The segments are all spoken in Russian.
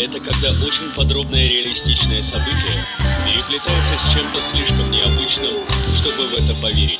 это когда очень подробное реалистичное событие переплетается с чем-то слишком необычным, чтобы в это поверить.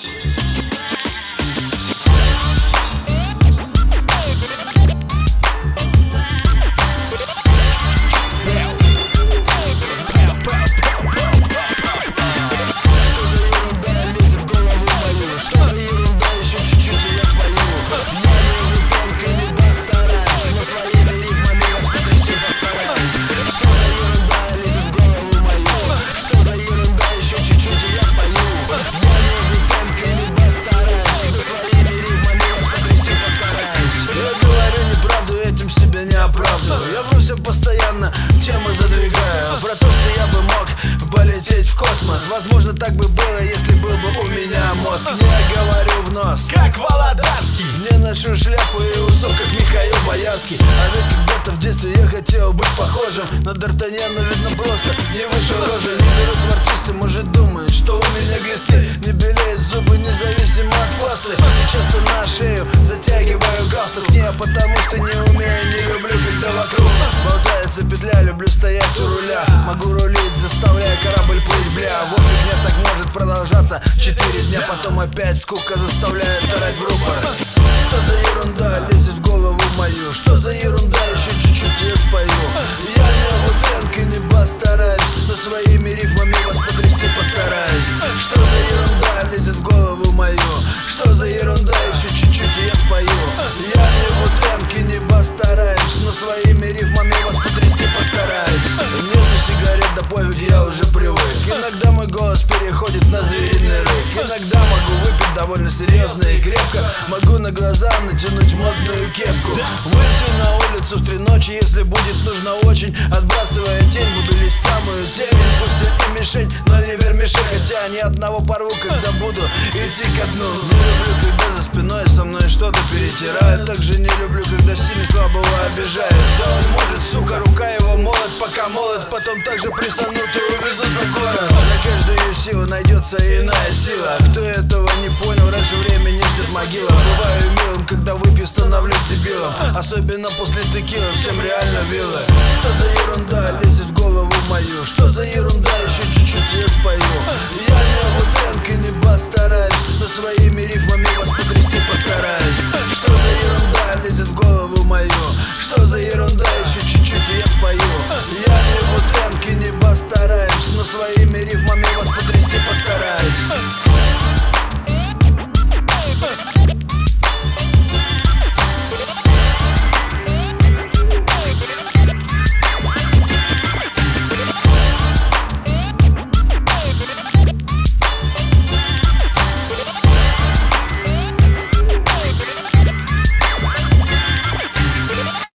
Я врусь постоянно, тему задвигаю про то, что я бы мог полететь в космос. Возможно, так бы было, если был бы у меня мозг. Не говорю в нос, как Володарский. Не ношу шляпу и усов, как Михаил Боярский. А ведь когда-то в детстве я хотел быть похожим на Д'Артаньяна, видно просто не вышел рожа. Не берут в артисты, может думают, что у меня глисты. Не белеют зубы, независимо от пасты. И часто на шею затягиваю галстук. Не потому что не умею, не люблю, когда вокруг болтается петля. Люблю стоять у руля, могу рулить, заставляя корабль плыть, бля. Вот фигня так может продолжаться 4 дня, потом опять скука заставляет орать в рупор. Что за ерунда лезет в голову мою? Что за ерунда, еще чуть-чуть я спою. Я не Вуденг и не бас стараюсь, но своими рифмами вас потрясти постараюсь. Что за ерунда лезет в голову мою? Что за ерунда, еще чуть-чуть я спою. Я не Вуденг и не бас стараюсь, но своими рифмами вас потрясти постараюсь. Нету сигарет, да пофиг, я уже привык. Иногда мой голос переходит на звериный рык. Иногда могу выпить довольно серьезно и крепко. Могу на глаза натянуть модную кепку. Выйти на улицу в 3 ночи, если будет нужно очень. Отбрасывая тень, буду лезть в самую темень. Пусть я и мишень, но не вермишель. Хотя ни одного порву, когда буду идти ко дну. Не люблю, когда за спиной со мной что-то перетирают. Также не люблю, когда сильно слабого обижают. Да он может, сука, рука его молот, пока молот. Потом также присанут и увезут за город. На каждую силу найдется иная сила. Кто этого не понял, раньше времени ждет могила. Бываю милым, когда выпью, становлюсь дебилом. Особенно после текилы, всем реально вилы. Что за ерунда лезет в голову мою? Что за ерунда, еще чуть-чуть я спою. Я не Вуденг и не бас стараюсь, но своими рифмами вас потрясти постараюсь. Что за ерунда лезет в голову мою? Что за